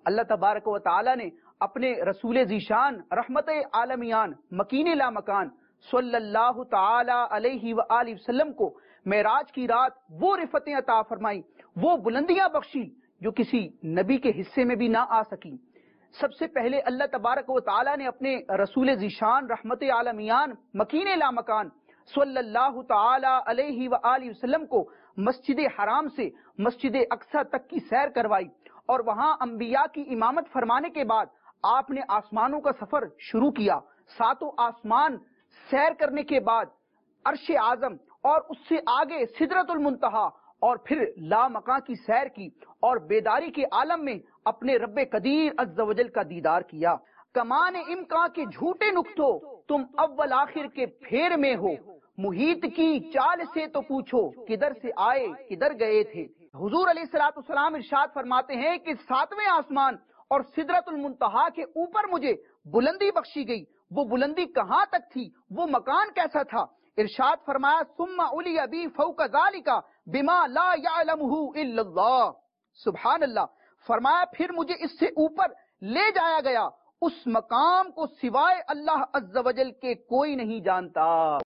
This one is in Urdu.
اللہ تبارک و تعالی نے اپنے رسول ذیشان رحمت عالمیان مکین لا مکان صلی اللہ تعالی علیہ وآلہ وسلم کو معراج کی رات وہ رفتیں عطا فرمائی، وہ بلندیاں بخشی جو کسی نبی کے حصے میں بھی نہ آ سکی۔ سب سے پہلے اللہ تبارک و تعالی نے اپنے رسول ذیشان رحمت عالمیان مکین لا مکان صلی اللہ تعالی علیہ وآلہ وسلم کو مسجد حرام سے مسجد اقصی تک کی سیر کروائی، اور وہاں انبیاء کی امامت فرمانے کے بعد آپ نے آسمانوں کا سفر شروع کیا۔ ساتوں آسمان سیر کرنے کے بعد عرش اعظم اور اس سے آگے سدرۃ المنتہا اور پھر لامکاں کی سیر کی، اور بیداری کے عالم میں اپنے رب قدیر عز و جل کا دیدار کیا۔ کمان امکان کے جھوٹے نقطوں تم اول آخر کے پھیر میں ہو، محیط کی چال سے تو پوچھو کدھر سے آئے کدھر گئے تھے۔ حضور علیہ الصلوۃ والسلام ارشاد فرماتے ہیں کہ 7ویں آسمان اور سدرۃ المنتہا کے اوپر مجھے بلندی بخشی گئی۔ وہ بلندی کہاں تک تھی، وہ مکان کیسا تھا؟ ارشاد فرمایا ثم علی بی فوق ذلک بما لا یعلمہ الا اللہ۔ سبحان اللہ، فرمایا پھر مجھے اس سے اوپر لے جایا گیا، اس مقام کو سوائے اللہ عز و جل کے کوئی نہیں جانتا۔